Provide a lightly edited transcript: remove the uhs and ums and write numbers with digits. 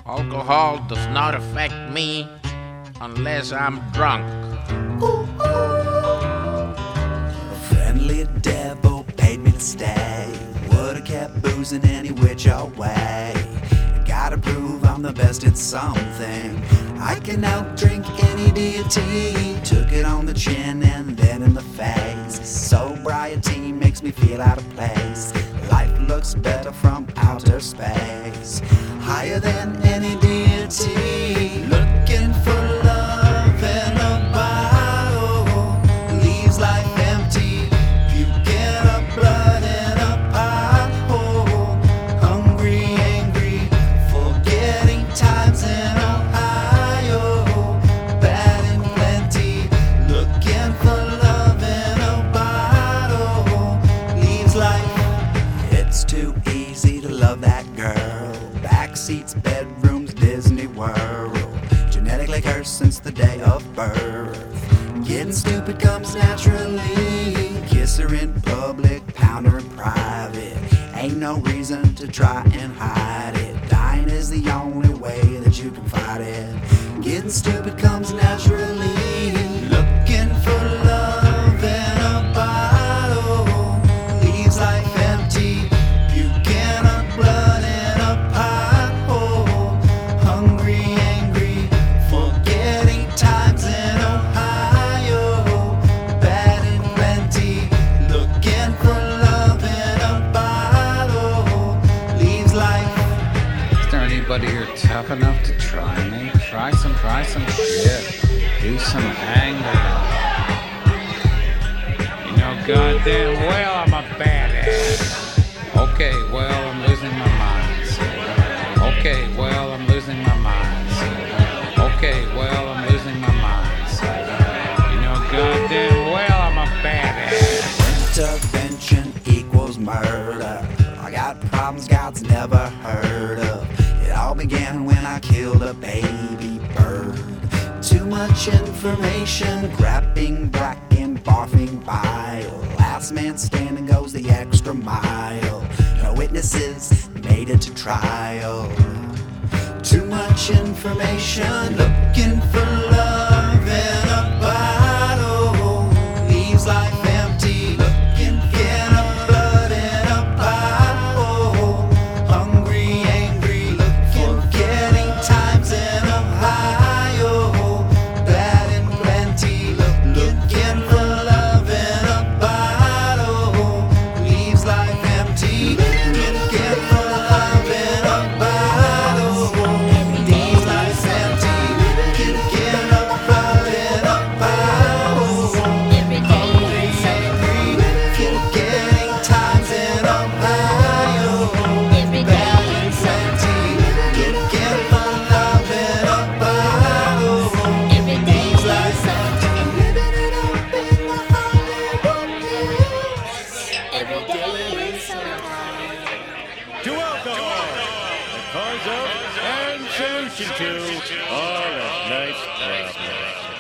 Alcohol does not affect me unless I'm drunk. A friendly devil paid me to stay. Would've kept boozing any which way. I gotta prove I'm the best at something. I can outdrink any deity. Took it on the chin and then in the face. Sobriety makes me feel out of place. Life looks better from outer space. Higher than any deity. Looking for love in a bottle. Leaves life empty. Puking up blood in a pothole. Hungry, angry, forgetting times in Ohio. Bad and plenty. Looking for love in a bottle. Leaves life. It's too easy to love that girl. Backseats, bedrooms, Disney World. Genetically cursed since the day of birth. Getting stupid comes naturally. Kiss her in public, pound her in private. Ain't no reason to try and hide it. Dying is the only way that you can fight it. Getting stupid comes naturally. Looking for love in a bottle. Leaves life empty. Puking up blood in a pothole. Hungry, angry, forgetting times in Ohio. Bad and plenty. Looking for love in a bottle. Leaves life. Is there anybody here tough enough to try me? Try some shit. Do some anger. You know goddamn well I'm a badass. Okay, well I'm losing my mind. Okay, well I'm losing my mind. Okay, well I'm losing my mind. You know goddamn well I'm a badass. Intervention equals murder. I got problems God's never heard of. It all began when I killed a baby bird. Too much information, grabbing black and barfing bile. Last man standing goes the extra mile. No witnesses made it to trial. Too much information, looking for love in a bottle. Leaves life empty, looking for blood in a pothole. Hungry, angry, forgetting times in Ohio. Bad and plenty, looking for love in a bottle. Leaves life empty, looking for love in a bottle. Leaves life empty, looking for love in a bottle. Hungry, angry, forgetting times in Ohio. Bad and plenty, looking for love in a bottle. Leaves life empty, living it up in the Hollywood Hills. Every day is summertime. To alcohol, the cause of and solution to all of life's problems.